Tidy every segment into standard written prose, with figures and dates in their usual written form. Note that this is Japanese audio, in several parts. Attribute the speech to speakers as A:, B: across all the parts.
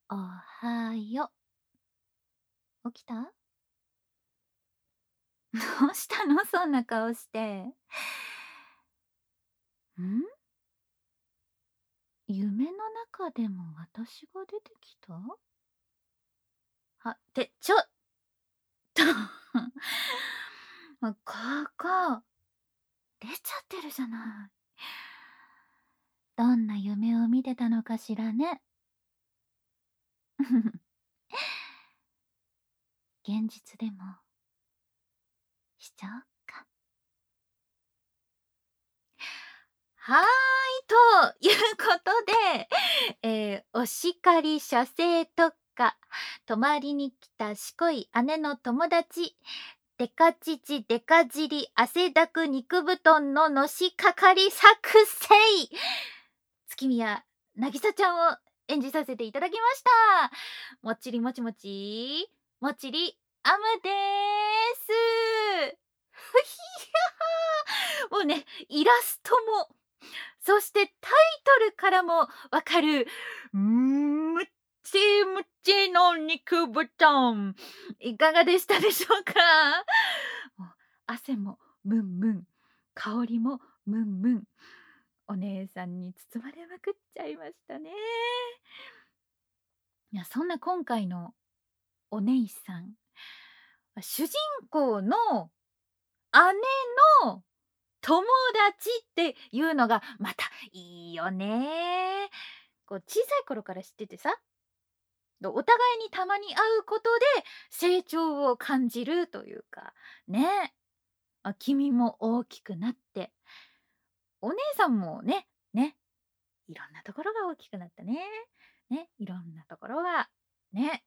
A: おはよ。起きた？どうしたのそんな顔して。ん？夢の中でも私が出てきた？ちょっとここ、出ちゃってるじゃない。どんな夢を見てたのかしらね。現実でもしちゃおっか。はーい、ということで、お叱り射精特化、泊まりに来たしこい姉の友達、デカ乳デカ尻汗だく肉布団ののしかかり作成、月宮渚ちゃんを演じさせていただきました。もっちりもちもち、もっちりアムでーす。ふひやー、もうね、イラストも、そしてタイトルからもわかる、むっちむちの肉布団。いかがでしたでしょうか？もう汗もムンムン、香りもムンムン。お姉さんに包まれまくっちゃいましたね。いや、そんな今回のお姉さん、主人公の姉の友達っていうのがまたいいよね。こう小さい頃から知っててさ、お互いにたまに会うことで成長を感じるというか、ね。君も大きくなって、お姉さんもね、いろんなところが大きくなったね。ね、いろんなところが、ね。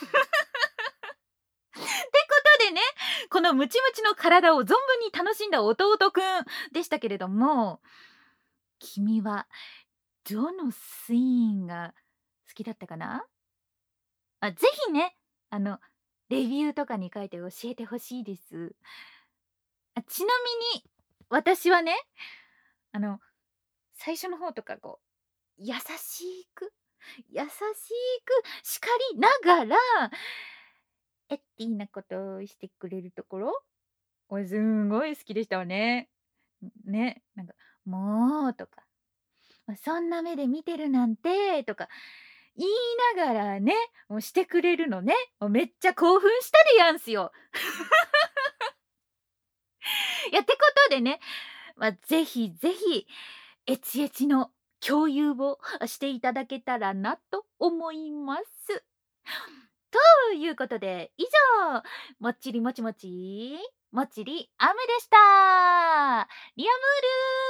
A: ってことでね、このムチムチの体を存分に楽しんだ弟くんでしたけれども、君はどのシーンが好きだったかな？ぜひね、レビューとかに書いて教えてほしいです。ちなみに、私はね、あの、最初の方とか優しく、優しく叱りながら、エッティなことをしてくれるところ、すんごい好きでしたわね。ね、なんか、もうとか、そんな目で見てるなんてとか言いながらね、もうしてくれるのね。もうめっちゃ興奮したでやんすよ。いや、ってことでね、ぜひぜひ、エチエチの共有をしていただけたらなと思います。ということで、以上、もっちりもちもち、もっちりアムでした。リアムール